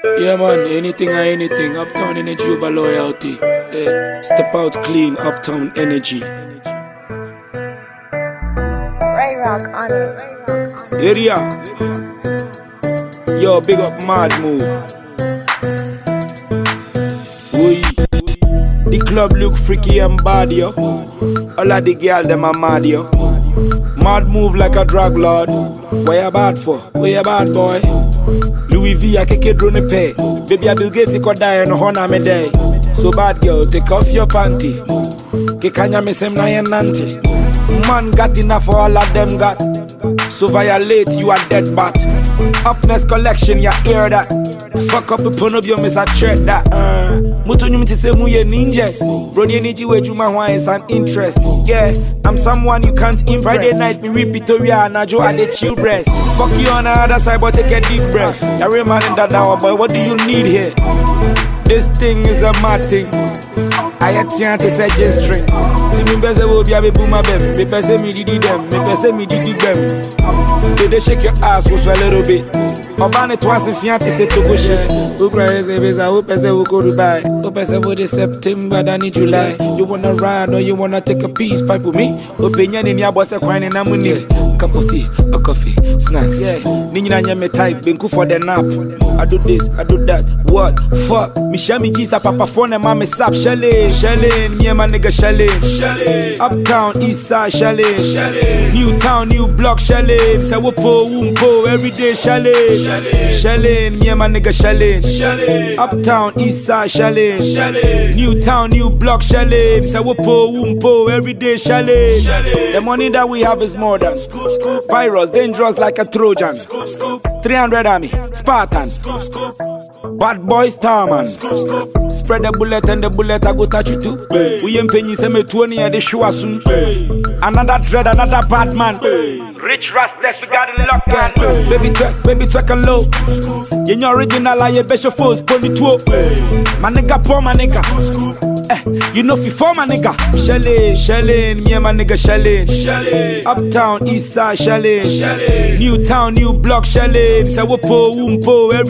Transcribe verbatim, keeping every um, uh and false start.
Yeah man, anything or anything, Uptown Energy over loyalty. Yeah. Step out clean, Uptown Energy. Ray Rock on it. Area. Yo, big up Mad Move. Oi. The club look freaky and bad, yo. All of the girls, them are mad, yo. Mad Move like a drug lord. What you bad for? What you bad, boy? Louis V, I keke drone pay. Baby, I Bill Gates, I could die and honor me day. So bad girl, take off your panty. Kekanya me sem na yen nanti. Man got enough for all of them got. So violate, you are dead bat. Upness collection, you hear that? Fuck up the pun up your miss a tread that. Uh, Mutu nyumiti se muye ninjas. Brody energy way you my wine is an interest. Yeah, I'm someone you can't impress. Friday night me read Victoria and Ajo and the chill breast. Fuck you on the other side but take a deep breath. You reminding that now boy, what do you need here? This thing is a mad thing. I attempt to say just string. Timi bese will be a boomer bem. Me pese me didi them. Me pese me didi them. They shake your ass was a little bit. Obane twice in fianti say to go share. Who cries a visa? Who pese will go to buy? Who pese will this September than in July? You wanna ride or you wanna take a piece pipe with me? Opinion in your boss a crying and I'm with cup of tea, a coffee, snacks, yeah. Nina nyame type, binku for the nap. I do this, I do that. What? Fuck. Me shami jisa papa phone and mama sap. Chalet, chalet, me and my nigga chalet. Chalet. Uptown, east side, chalet. Chalet. New town, new block, chalet. Sawopo, wumpo, everyday chalet. Chalet. Chalet, me and my nigga chalet. Chalet. Uptown, east side, chalet. Chalet. New town, new block, chalet. Sawopo, wumpo, everyday chalet. Chalet. The money that we have is more than scoop. Scoop, virus, dangerous like a Trojan. Scoop, scoop. three hundred army, Spartan. Scoop, scoop. Bad boy Starman. Scoop, scoop. Spread the bullet and the bullet I go touch you too. Hey. We ain't paying you some twenty and the show soon. Hey. Another dread, another Batman. Hey. Rich Rastas, we got it locked down. Hey. Baby twerk, baby twerk and low. Scoop, scoop. You know original, I best your foes, pony two. My nigga, poor my nigga. Scoop, scoop. Eh, you know fi for my nigga. Chalet, chalet, me and my nigga chalet. Chalet. Uptown, east side, chalet. Chalet. New town, new block, chalet. Sawopo, wumpo, every